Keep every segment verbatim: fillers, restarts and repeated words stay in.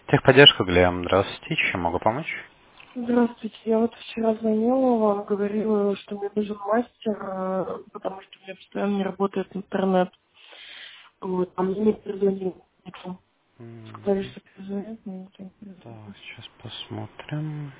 Техподдержка, Глеб. Здравствуйте. Чем могу помочь? Здравствуйте, я вот вчера звонила вам, говорила, что мне нужен мастер, э, потому что у меня постоянно не работает интернет. Вот, а мне не перезвонил никто. М, Сказали, что перезвонят, но никто не Так, перезвонил. сейчас посмотрим.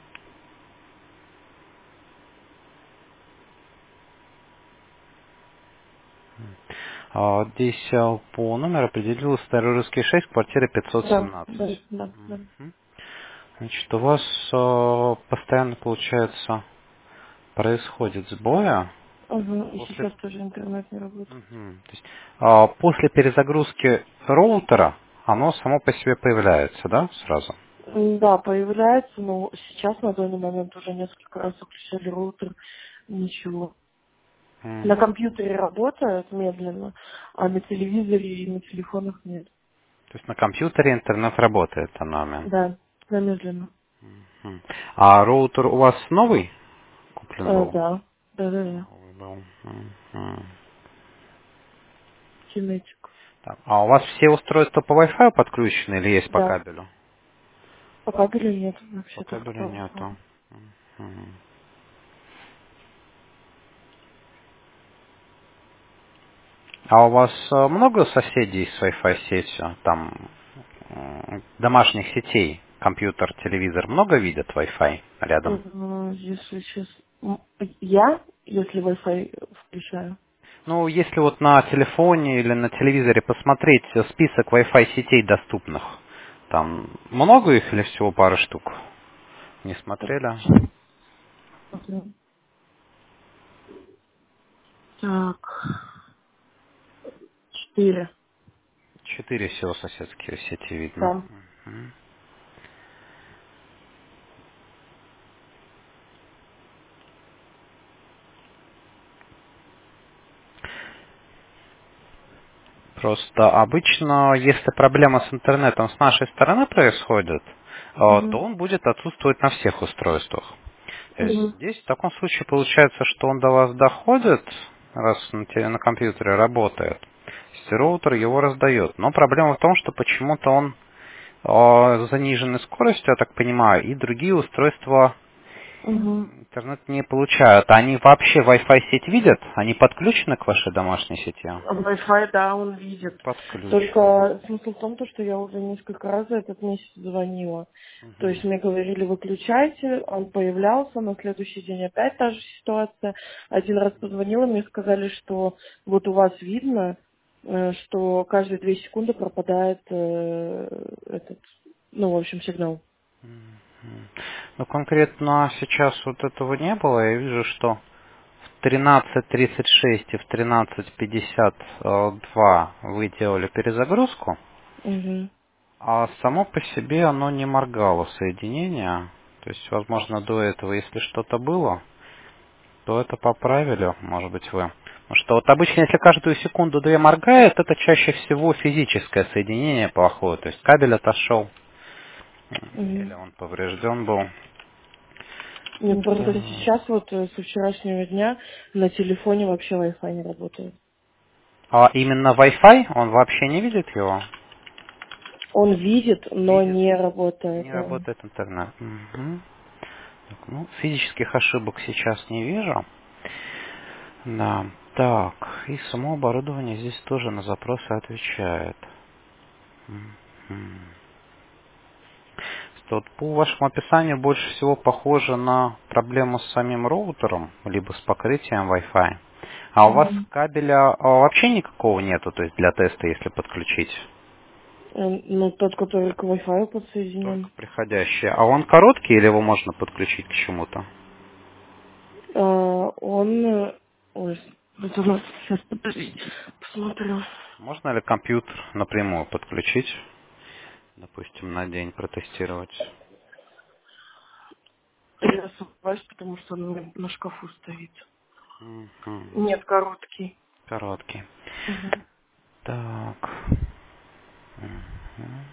А, Здесь а, по номеру определилась Старый Русский шесть, квартира Да, да, пятьсот семнадцать. да, да. Мгм. Значит, у вас а, постоянно, получается, происходит сбоя Ага, и после, сейчас тоже интернет не работает. Мгм. То есть, а, после перезагрузки роутера оно само по себе появляется, да, сразу? М, Да, появляется, но сейчас на данный момент уже несколько раз включали роутер, ничего. М. На компьютере работает медленно, а на телевизоре и на телефонах нет. То есть на компьютере интернет работает, оно. Да, да, медленно. Мгм. А роутер у вас новый куплен Э, был? да, да, да, да. Новый был. Мгм. Кинетик. Так, а у вас все устройства по Wi-Fi подключены или есть по Да. кабелю? По кабелю нет, По вообще только по кабелю Wi-Fi. нету. Мгм. А у вас э, много соседей с Wi-Fi сетью? Там м, домашних сетей, компьютер, телевизор много видят Wi-Fi рядом? Э, Если сейчас... м, Я, если Wi-Fi включаю, Ну, если вот на телефоне или на телевизоре посмотреть э, список Wi-Fi сетей доступных, там много их или всего пара штук? Не так, смотрели? сейчас смотрю. Так, четыре. Четыре всего соседские сети видно. Да. Мгм. Просто обычно, если проблема с интернетом с нашей стороны происходит, э, то Угу. он будет отсутствовать на всех устройствах. То есть Угу. здесь в таком случае получается, что он до вас доходит, раз на, те- на компьютере работает, то роутер его раздает. Но проблема в том, что почему-то он э, заниженной скоростью, я так понимаю, и другие устройства Угу. интернет не получают. Они вообще Wi-Fi сеть видят? Они подключены к вашей домашней сети? Wi-Fi, да, он видит. Подключены. Только смысл в том, то, что я уже несколько раз за этот месяц звонила. То есть Мгм. мне говорили, выключайте, он появлялся, на следующий день опять та же ситуация. Один раз позвонила, мне сказали, что вот у вас видно, э, что каждые две секунды пропадает э, этот, ну, в общем, сигнал. Мгм. Ну, конкретно сейчас вот этого не было. Я вижу, что в тринадцать тридцать шесть и в тринадцать пятьдесят два вы делали перезагрузку, Угу. а само по себе оно не моргало соединение. То есть, возможно, до этого, если что-то было, то это поправили, может быть, вы. Потому что вот обычно, если каждую секунду две моргает, это чаще всего физическое соединение плохое. То есть кабель отошел, Угу. или он поврежден был. Нет, просто Так. сейчас вот э, со вчерашнего дня на телефоне вообще Wi-Fi не работает. А именно Wi-Fi, он вообще не видит его? Он видит, но Видит. не Не работает. Да. работает интернет. Мгм. Так, ну, физических ошибок сейчас не вижу. Да. Так, и само оборудование здесь тоже на запросы отвечает. Мгм. Вот по вашему описанию больше всего похоже на проблему с самим роутером, либо с покрытием Wi-Fi. А у вас Мгм. кабеля а, вообще никакого нету, то есть для теста, если подключить? Э, Ну, тот, который к Wi-Fi Только подсоединен. приходящий. А он короткий или его можно подключить к чему-то? А, он... э, Ой, это у нас... Сейчас, подождите, посмотрю. Можно ли компьютер напрямую подключить, допустим, на день протестировать? Я сомневаюсь, потому что он у меня на шкафу стоит. Мгм. Нет, короткий. Короткий. Мгм. Так. Мгм.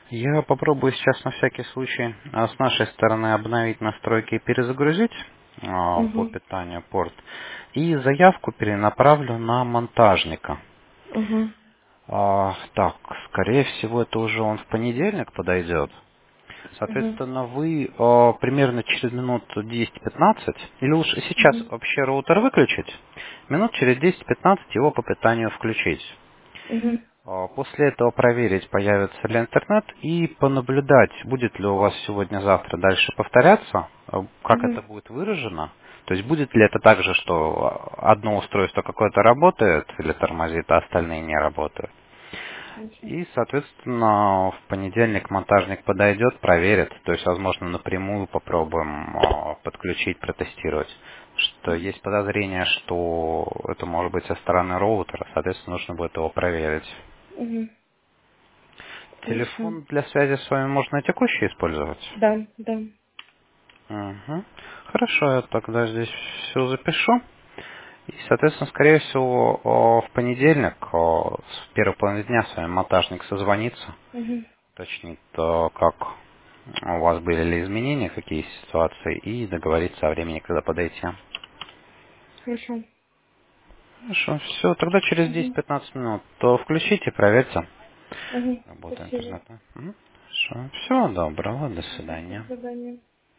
Я попробую сейчас на всякий случай а, с нашей стороны обновить настройки и перезагрузить а, по Угу. питанию порт. И заявку перенаправлю на монтажника. Угу. А, так, скорее всего, это уже он в понедельник подойдет. Угу. Соответственно, вы а, примерно через минут десять-пятнадцать, или лучше сейчас Угу. вообще роутер выключить, минут через десять-пятнадцать его по питанию включить. Угу. А, После этого проверить, появится ли интернет, и понаблюдать, будет ли у вас сегодня-завтра дальше повторяться, а, как Угу. это будет выражено. То есть будет ли это так же, что одно устройство какое-то работает или тормозит, а остальные не работают. Хорошо. И, соответственно, в понедельник монтажник подойдет, проверит, то есть, возможно, напрямую попробуем а, подключить, протестировать. Что есть подозрение, что это может быть со стороны роутера, соответственно, нужно будет его проверить. Угу. Хорошо. Телефон для связи с вами можно текущий использовать? Да, да. Угу. Хорошо, я тогда здесь все запишу. И, соответственно, скорее всего, о, в понедельник, о, с первой половины дня с вами монтажник созвонится, Угу. уточнит, о, как у вас были ли изменения, какие ситуации, и договориться о времени, когда подойти. Хорошо. Хорошо, все, тогда через Угу. десять-пятнадцать минут то включите, проверьте. Угу. Работа Спасибо. интернета. Мгм. Хорошо, всего доброго, до Мгм. До свидания. свидания.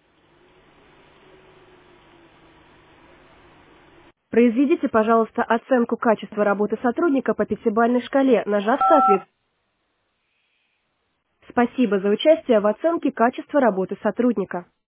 Произведите, пожалуйста, оценку качества работы сотрудника по пятибалльной шкале, нажав соответствие. Спасибо за участие в оценке качества работы сотрудника.